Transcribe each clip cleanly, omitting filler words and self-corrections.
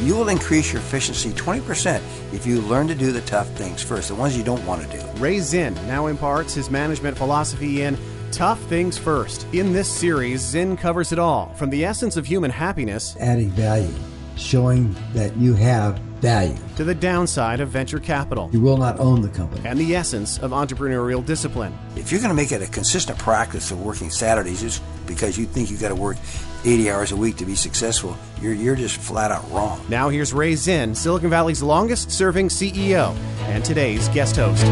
You will increase your efficiency 20% if you learn to do the tough things first, the ones you don't want to do. Ray Zinn now imparts his management philosophy in Tough Things First. In this series, Zinn covers it all, from the essence of human happiness, adding value, showing that you have value, to the downside of venture capital. You will not own the company. And the essence of entrepreneurial discipline. If you're going to make it a consistent practice of working Saturdays just because you think you've got to work 80 hours a week to be successful, you're just flat out wrong. Now here's Ray Zinn, Silicon Valley's longest-serving CEO, and today's guest host.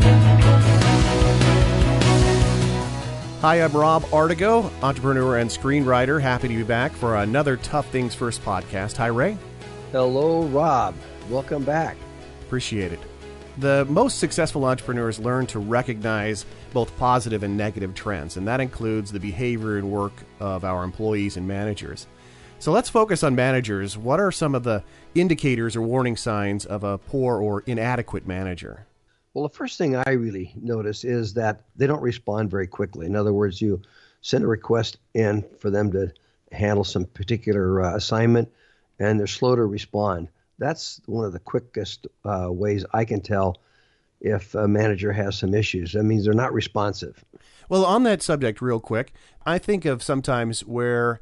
Hi, I'm Rob Artigo, entrepreneur and screenwriter. Happy to be back for another Tough Things First podcast. Hi, Ray. Hello, Rob. Welcome back. Appreciate it. The most successful entrepreneurs learn to recognize both positive and negative trends, and that includes the behavior and work of our employees and managers. So let's focus on managers. What are some of the indicators or warning signs of a poor or inadequate manager? Well, the first thing I really notice is that they don't respond very quickly. In other words, you send a request in for them to handle some particular assignment, and they're slow to respond. That's one of the quickest ways I can tell if a manager has some issues. That means they're not responsive. Well, on that subject, real quick, I think of sometimes where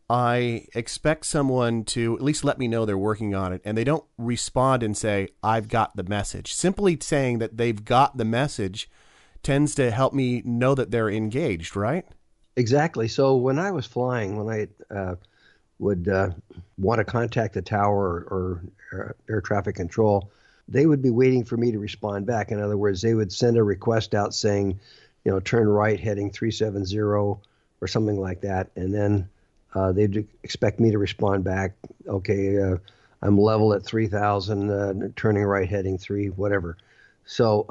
I expect someone to at least let me know they're working on it, and they don't respond and say, I've got the message. Simply saying that they've got the message tends to help me know that they're engaged, right? Exactly. So when I was flying, when I would want to contact the tower or air traffic control, they would be waiting for me to respond back. In other words, they would send a request out saying, turn right heading 370 or something like that. And then they'd expect me to respond back, okay, I'm level at 3,000, turning right heading 3, whatever. So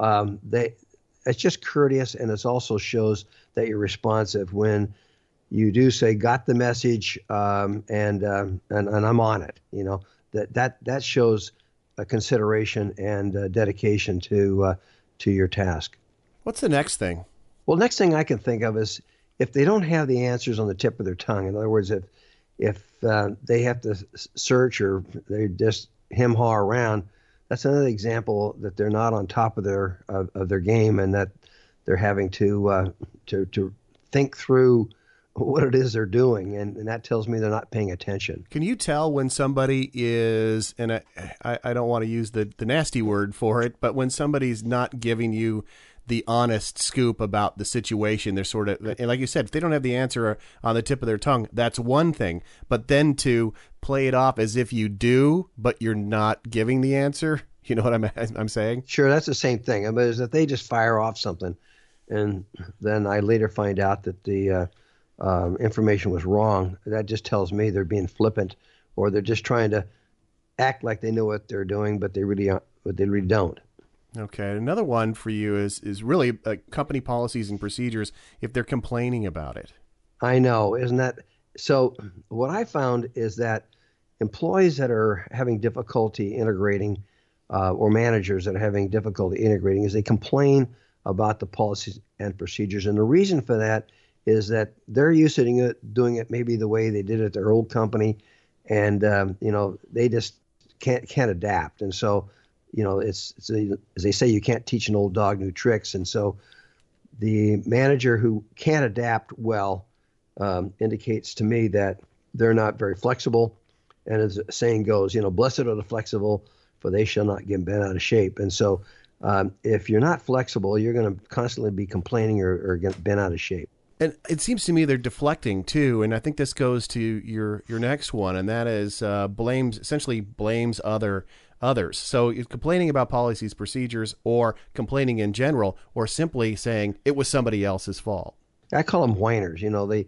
it's just courteous, and it also shows that you're responsive when you do say, got the message, and I'm on it. That shows a consideration and dedication to your task. What's the next thing? Well, next thing I can think of is if they don't have the answers on the tip of their tongue. In other words, if they have to search or they just hem-haw around, that's another example that they're not on top of their game, and that they're having to think through what it is they're doing, and that tells me they're not paying attention. Can you tell when somebody is, and I don't want to use the nasty word for it, but when somebody's not giving you the honest scoop about the situation? They're sort of, and like you said, if they don't have the answer on the tip of their tongue, that's one thing. But then to play it off as if you do, but you're not giving the answer, you know what I'm saying? Sure, that's the same thing. I mean, is that they just fire off something, and then I later find out that the information was wrong. That just tells me they're being flippant, or they're just trying to act like they know what they're doing, but they really don't. Okay. Another one for you is really company policies and procedures if they're complaining about it. I know, isn't that? So what I found is that employees that are having difficulty integrating or managers that are having difficulty integrating is they complain about the policies and procedures. And the reason for that is that they're used to doing it maybe the way they did it at their old company, and they just can't adapt. And so it's as they say, you can't teach an old dog new tricks. And so the manager who can't adapt well indicates to me that they're not very flexible. And as the saying goes, blessed are the flexible, for they shall not get bent out of shape. And so if you're not flexible, you're going to constantly be complaining or get bent out of shape. And it seems to me they're deflecting too, and I think this goes to your next one, and that is essentially blames others. So you're complaining about policies, procedures, or complaining in general, or simply saying it was somebody else's fault. I call them whiners.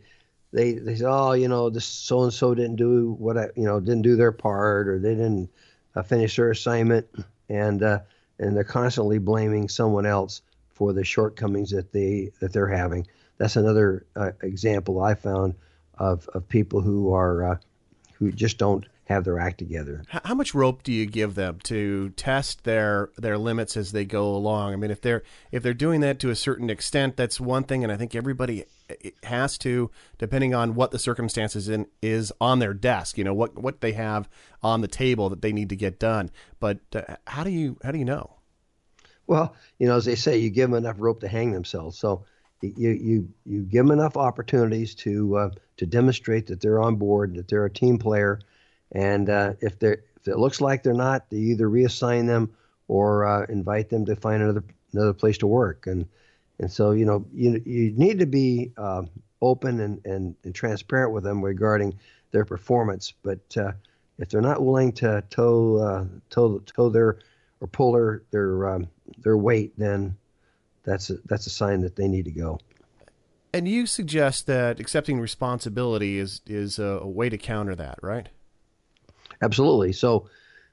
They say, oh, this so and so didn't do didn't do their part, or they didn't finish their assignment, and they're constantly blaming someone else for the shortcomings that they're having. That's another example I found of people who just don't have their act together. How much rope do you give them to test their limits as they go along? I mean, if they're doing that to a certain extent, that's one thing, and I think everybody has to, depending on what the circumstances is on their desk. You know, what they have on the table that they need to get done. But how do you know? Well, as they say, you give them enough rope to hang themselves. So you give them enough opportunities to demonstrate that they're on board, that they're a team player, and if it looks like they're not, you either reassign them or invite them to find another place to work. And so you need to be open and transparent with them regarding their performance. But if they're not willing to tow their or pull their weight, then that's a sign that they need to go. And you suggest that accepting responsibility is a way to counter that, right? Absolutely. So,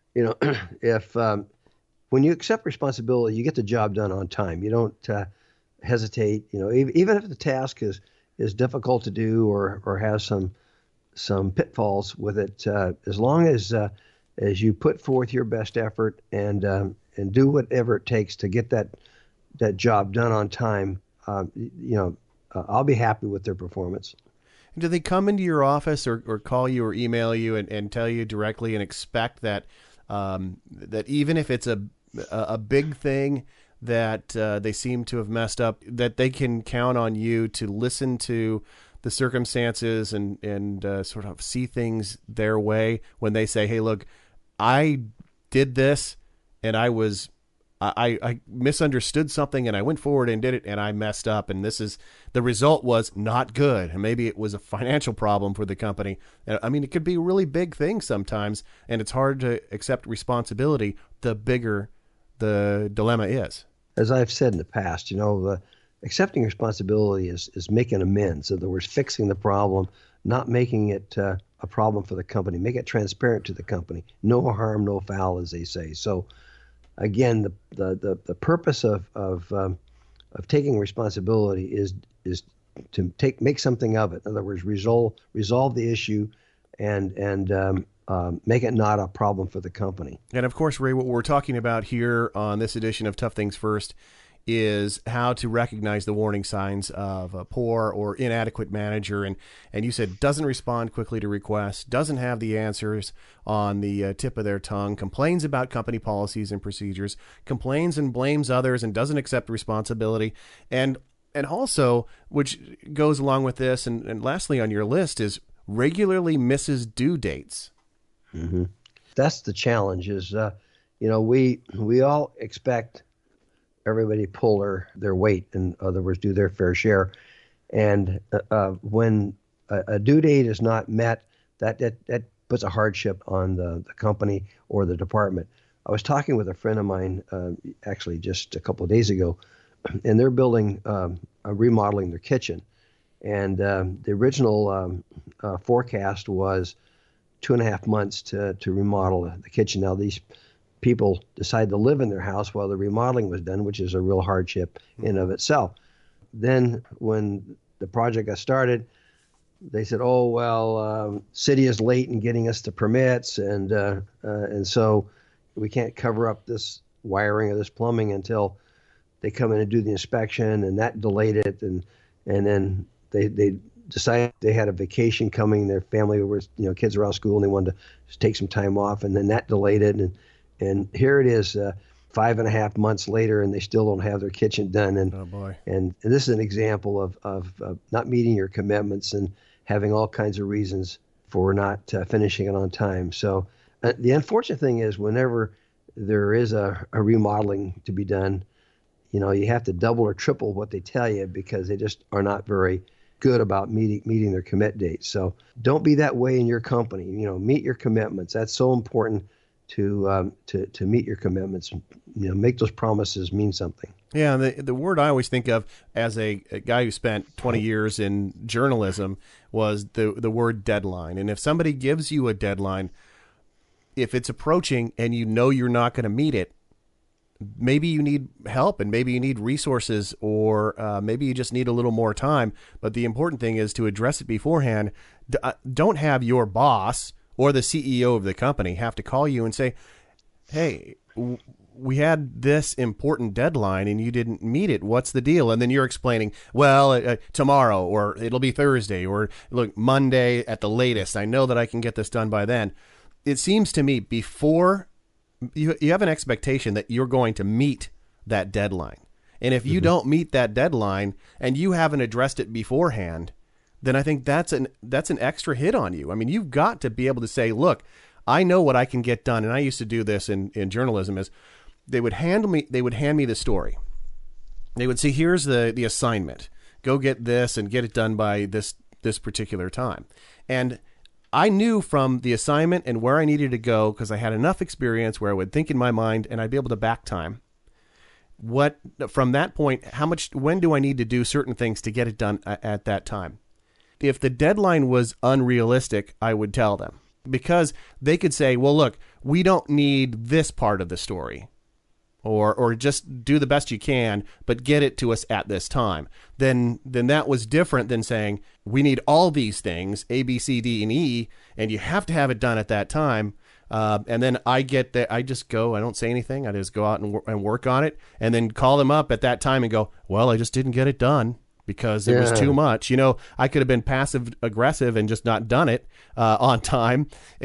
if when you accept responsibility, you get the job done on time. You don't hesitate. Even if the task is difficult to do or has some pitfalls with it, as long as you put forth your best effort and do whatever it takes to get that job done on time, I'll be happy with their performance. Do they come into your office or call you or email you and tell you directly and expect that that even if it's a big thing that they seem to have messed up, that they can count on you to listen to the circumstances and sort of see things their way when they say, hey, look, I did this and I misunderstood something and I went forward and did it and I messed up and the result was not good, and maybe it was a financial problem for the company. I mean, it could be a really big thing sometimes, and it's hard to accept responsibility the bigger the dilemma is. As I've said in the past, accepting responsibility is making amends. In other words, fixing the problem, not making it a problem for the company. Make it transparent to the company. No harm, no foul, as they say. So, again, the purpose of taking responsibility is to make something of it. In other words, resolve the issue, and make it not a problem for the company. And of course, Ray, what we're talking about here on this edition of Tough Things First is how to recognize the warning signs of a poor or inadequate manager. And you said doesn't respond quickly to requests, doesn't have the answers on the tip of their tongue, complains about company policies and procedures, complains and blames others, and doesn't accept responsibility. And also, which goes along with this, and lastly on your list, is regularly misses due dates. Mm-hmm. That's the challenge is, we all expect everybody pull their weight, in other words, do their fair share. And when a due date is not met, that puts a hardship on the company or the department. I was talking with a friend of mine, actually just a couple of days ago, and they're building, remodeling their kitchen. And the original forecast was 2.5 months to remodel the kitchen. Now, these people decided to live in their house while the remodeling was done, which is a real hardship in of itself. Then when the project got started, they said, oh, well, city is late in getting us the permits, and so we can't cover up this wiring or this plumbing until they come in and do the inspection, and that delayed it. And then they decided they had a vacation coming. Their family was, kids were out of school, and they wanted to take some time off, and then that delayed it. And here it is, 5.5 months later, and they still don't have their kitchen done. And oh boy! And this is an example of not meeting your commitments and having all kinds of reasons for not finishing it on time. So the unfortunate thing is, whenever there is a remodeling to be done, you have to double or triple what they tell you because they just are not very good about meeting their commit dates. So don't be that way in your company. Meet your commitments. That's so important to meet your commitments. Make those promises mean something. Yeah, the word I always think of as a guy who spent 20 years in journalism was the word deadline. And if somebody gives you a deadline, if it's approaching and you're not going to meet it, maybe you need help and maybe you need resources, or maybe you just need a little more time. But the important thing is to address it beforehand. Don't have your boss or the CEO of the company have to call you and say, hey, we had this important deadline and you didn't meet it. What's the deal? And then you're explaining, well, tomorrow, or it'll be Thursday, or look, Monday at the latest. I know that I can get this done by then. It seems to me before you have an expectation that you're going to meet that deadline. And if you don't meet that deadline and you haven't addressed it beforehand, then I think that's an extra hit on you. I mean, you've got to be able to say, look, I know what I can get done. And I used to do this in journalism is they would hand me the story. They would say, here's the assignment. Go get this and get it done by this particular time. And I knew from the assignment and where I needed to go, because I had enough experience where I would think in my mind and I'd be able to back time. From that point, when do I need to do certain things to get it done at that time? If the deadline was unrealistic, I would tell them, because they could say, well, look, we don't need this part of the story, or just do the best you can, but get it to us at this time. Then that was different than saying, we need all these things, A, B, C, D, and E, and you have to have it done at that time. And then I get there, I just go, I don't say anything. I just go out and work on it, and then call them up at that time and go, well, I just didn't get it done because it was too much. I could have been passive aggressive and just not done it on time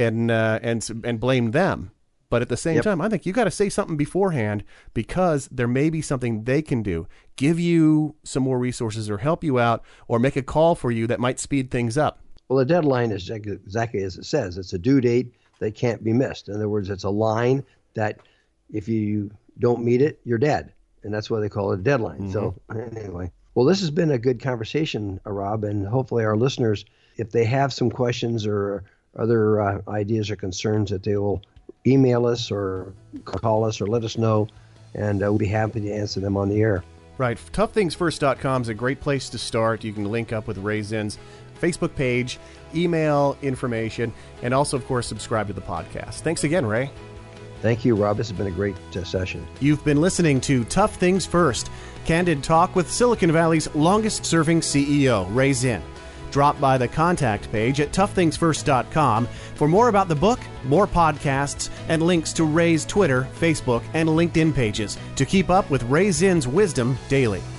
and blame them. But at the same time, I think you got to say something beforehand, because there may be something they can do, give you some more resources or help you out or make a call for you that might speed things up. Well, the deadline is exactly as it says. It's a due date that can't be missed. In other words, it's a line that if you don't meet it, you're dead. And that's why they call it a deadline. So anyway, well, this has been a good conversation, Rob, and hopefully our listeners, if they have some questions or other ideas or concerns, that they will email us or call us or let us know, and we'll be happy to answer them on the air. Right. ToughThingsFirst.com is a great place to start. You can link up with Ray Zinn's Facebook page, email information, and also, of course, subscribe to the podcast. Thanks again, Ray. Thank you, Rob. This has been a great session. You've been listening to Tough Things First, candid talk with Silicon Valley's longest-serving CEO, Ray Zinn. Drop by the contact page at ToughThingsFirst.com for more about the book, more podcasts, and links to Ray's Twitter, Facebook, and LinkedIn pages to keep up with Ray Zinn's wisdom daily.